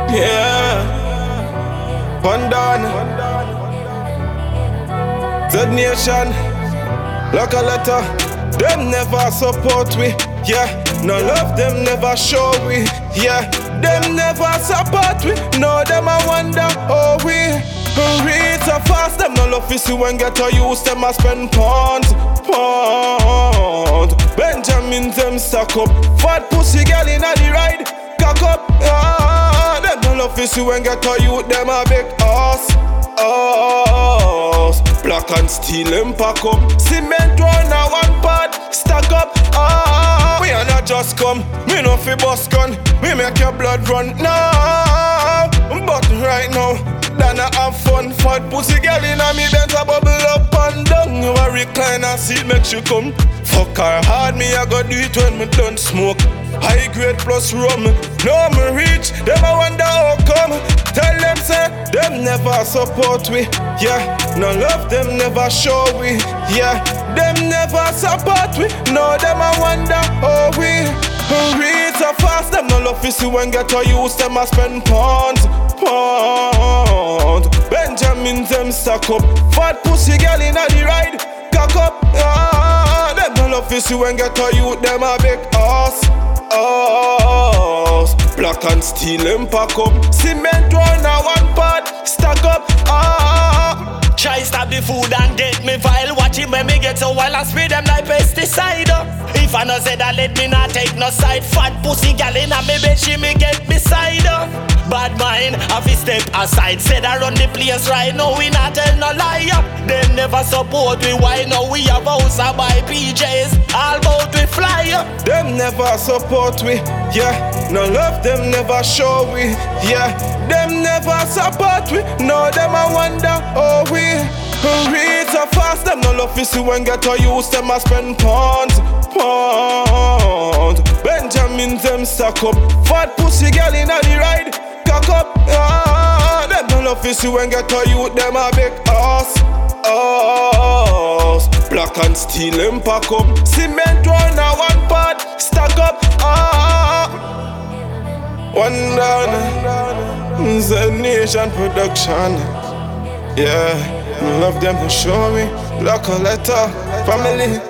Yeah, Pandan, Z Nation, like a letter. Them never support we, yeah. No love, them never show we, yeah. Them never support we, no them I wonder how we read so fast. Them no love is when get to use them I spend pounds. Benjamins them stack up, fat pussy girl inna the ride, cock up. Them no love is when get to use them a big ass. Black and steel them pack up, cement round a one part, stack up. We are not just come, me no fi bust gun, me make your blood run now. But right now, than I have fun. Fat pussy girl inna me Benz a bubble up and down. You a recliner seat make you come. Fuck her hard, me I go do it when me done smoke. High grade plus rum, no me reach, them I wonder how come. Tell them say, them never support we, yeah. No love, them never show we, yeah. Them never support we, no them I wonder how we read so fast. Them no love is when get to use them I spend pounds. Benjamins them stack up, fat pussy girl inna the ride, cock up. Them no love is when get to use them a big ass. Black and steel them pack up, cement round a one part, stack up. Try stop the food and get me vile. Watch him when me get so wild and spray them like pesticide. If I no say that, let me not take no side. Fat pussy gal inna me bed, she me get beside her. Bad mind, have to step aside. Said I run the place right now, we not tell no lie. Them never support we, why now we have house and buy PJs. All about we fly. Them never support we, yeah. No love, them never show we, yeah. Them never support we, no them I wonder how we read so fast. Them no love is when get to use them I spend pounds. Benjamins them stack up, fat pussy girl inna the ride, cock up. Them no love is when get to use them a big ass. Black and steel them pack up, cement round a one part, stack up. One down, Z Nation production. Yeah, love them to show me, like a letter, family.